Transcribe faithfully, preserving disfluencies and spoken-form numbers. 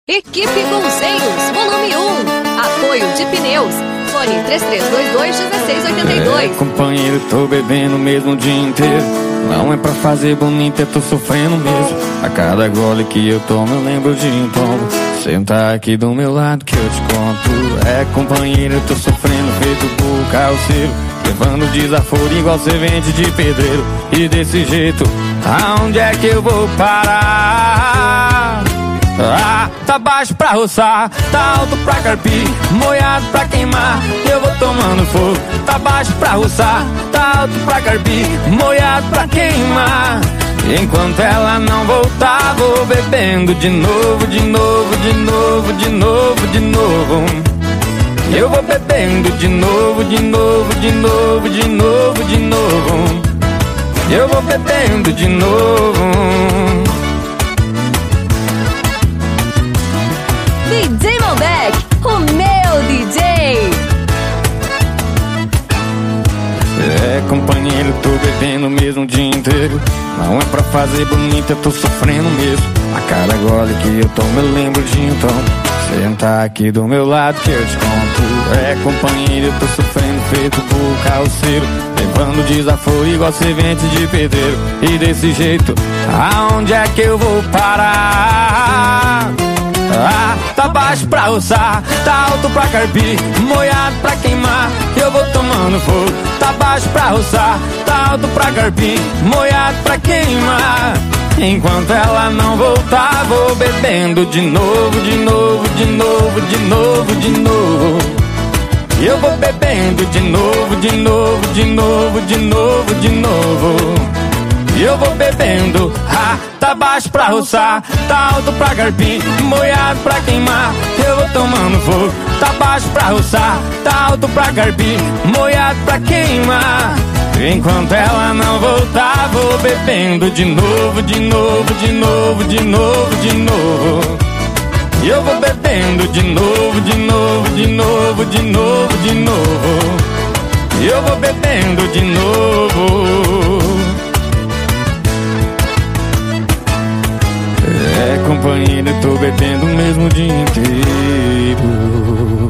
Equipe Golzeiros, volume um. Apoio de pneus. Fone três três dois dois, um seis oito dois. É, companheiro, tô bebendo mesmo o dia inteiro. Não é pra fazer bonito, eu tô sofrendo mesmo. A cada gole que eu tomo, eu lembro de um tombo. Senta aqui do meu lado que eu te conto. É, companheiro, eu tô sofrendo feito por calceiro. Levando desaforo igual servente de pedreiro. E desse jeito, aonde é que eu vou parar? Ah, tá baixo pra roçar, tá alto pra carpir, molhado pra queimar, eu vou tomando fogo. Tá baixo pra roçar, tá alto pra carpir, molhado pra queimar. Enquanto ela não voltar, vou bebendo de novo, de novo, de novo, de novo, de novo. Eu vou bebendo de novo, de novo, de novo, de novo, de novo. Eu vou bebendo de novo. D J Malbec, o meu D J. É, companheiro, tô bebendo mesmo o dia inteiro. Não é pra fazer bonito, eu tô sofrendo mesmo. A cada gole que eu tomo, eu lembro de um tom. Senta aqui do meu lado que eu te conto. É, companheiro, eu tô sofrendo feito por calceiro. Levando desaforo igual servente de pedreiro. E desse jeito, aonde é que eu vou parar? Ah, tá baixo pra roçar, tá alto pra carpir, molhado pra queimar, eu vou tomando fogo. Tá baixo pra roçar, tá alto pra carpir, molhado pra queimar. Enquanto ela não voltar, vou bebendo de novo, de novo, de novo, de novo, de novo. Eu vou bebendo de novo, de novo, de novo, de novo, de novo. Eu vou bebendo, ah, tá baixo pra roçar, tá alto pra carpir, molhado pra queimar, eu vou tomando fogo. Tá baixo pra roçar, tá alto pra carpir, molhado pra queimar. Enquanto ela não voltar, vou bebendo de novo, de novo, de novo, de novo, de novo. Eu vou bebendo de novo, de novo, de novo, de novo, de novo. Eu vou bebendo de novo. É, companheiro, tô bebendo mesmo o dia inteiro.